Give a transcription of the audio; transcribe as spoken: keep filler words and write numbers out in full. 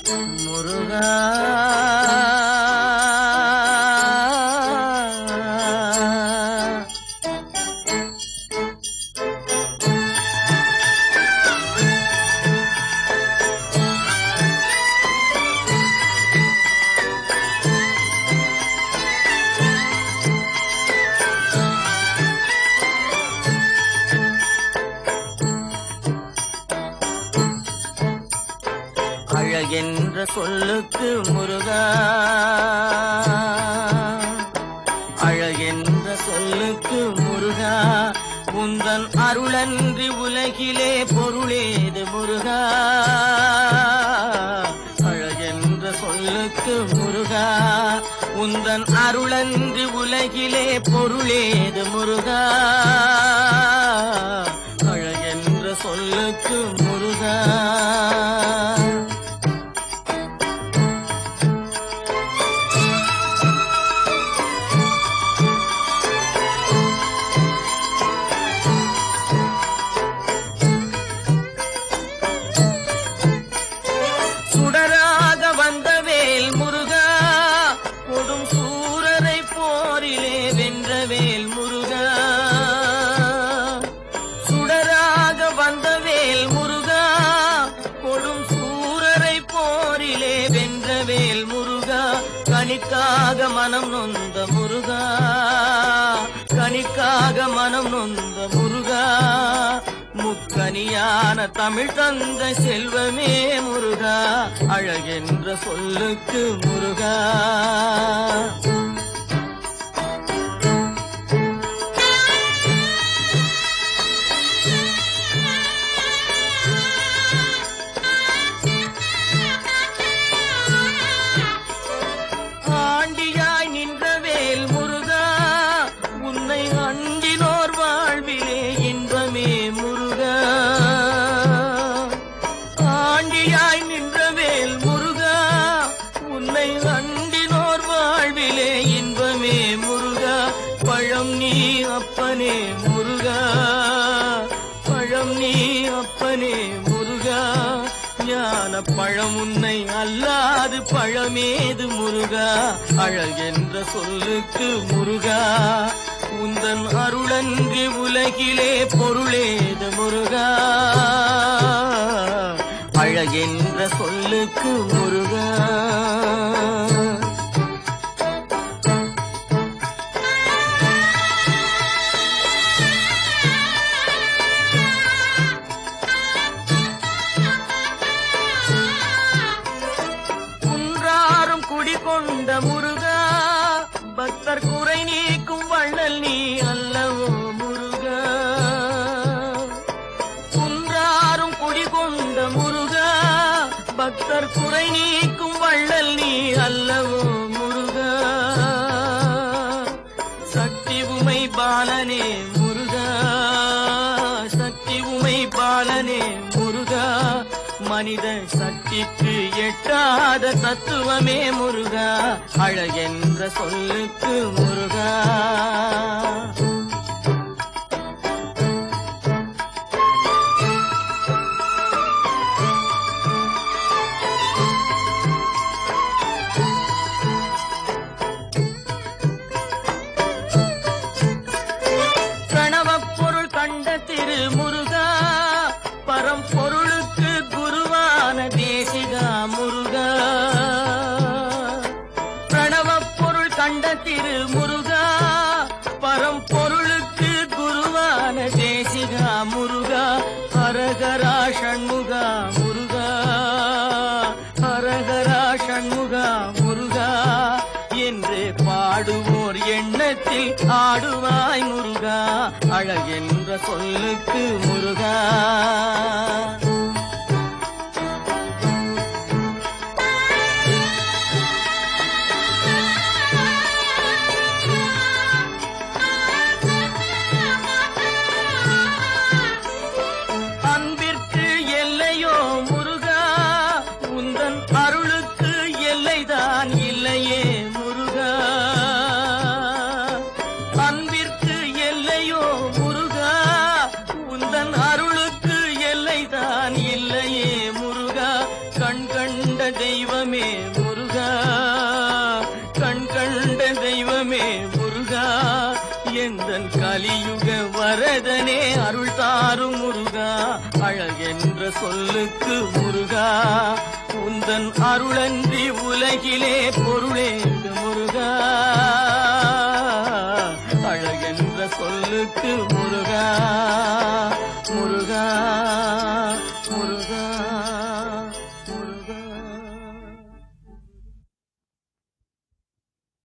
முருகா அழகென்ற சொல்லுக்கு முருகா, அழகென்ற சொல்லுக்கு முருகா, உந்தன் அருளன்றி உலகிலே பொருளேது முருகா. அழகென்ற சொல்லுக்கு முருகா, உந்தன் அருளன்றி உலகிலே பொருளேது முருகா. அழகென்ற சொல்லுக்கு முருகா. சுடராக வந்தவேல் முருகா, கொடும் சூரரை போரிலே வென்றவேல் முருகா. சுடராக வந்தவேல் முருகா, கொடும் சூரரை போரிலே வென்றவேல் முருகா. கனிக்காக மனம் நொந்த முருகா, கனிக்காக மனம் நொந்த முருகா. முக்கனியான தமிழ் தந்த செல்வமே முருகா. அழகென்ற சொல்லுக்கு முருகா. ஆண்டியாய் நின்றவேல் முருகா, உன்னை அண்டினோர் வாழ்விலே இன்பமே முருகா. ஆண்டியாய் நின்றவேல் முருகா, உன்னை அண்டினோர் வாழ்விலே இன்பமே முருகா. பழம் நீ அப்பனே முருகா, பழம் நீ அப்பனே முருகா. ஞான பழம் உன்னை அல்லாது பழமேது முருகா. அழகென்ற சொல்லுக்கு முருகா, உந்தன் அருளன்றி உலகிலே பொருளேது முருகா. அழகென்ற சொல்லுக்கு முருகா. குன்றாரும் குடிகொண்ட முருகா, பக்தர் குறை நீக்கும் வள்ளல் நீ அல்லவோ முருகா. குன்றாரும் குடிகொண்ட முருகா, பக்தர் குறை நீக்கும் வள்ளல் நீ அல்லவோ முருகா. சக்தி உமை பாலனே முருகா, சக்தி உமை பாலனே முருகா. மனித சக்திக்கு எட்டாத தத்துவமே முருகா. அழகென்ற சொல்லுக்கு முருகா. பிரணவப் பொருள் கண்ட திரு முருகா, பரம்பொருளுக்கு குருவான தேசிகா முருகா. பிரணவப் பொருள் கண்ட திரு முருகா, பரம்பொருளுக்கு குருவான தேசிகா முருகா. ஹரஹரா ஷண்முகா முருகா, ஹரஹரா ஷண்முகா முருகா. என்று பாடுவோர் எண்ணத்தில் ஆடுவாய் முருகா. அழகென்ற சொல்லுக்கு முருகா. அன்பிற்கு எல்லையோ முருகா, உந்தன் அருளுக்கு எல்லைதான் இல்லையே முருகா. அன்பிற்கு எல்லையோ முருகா, உந்தன் அருளுக்கு எல்லைதான் இல்லையே முருகா. கண் கண்ட தெய்வ அருள் தாரும் முருகா அழகென்ற சொல்லுக்கு முருகா உந்தன் அருளன்றி உலகிலே பொருளேது முருகா அழகென்ற சொல்லுக்கு முருகா முருகா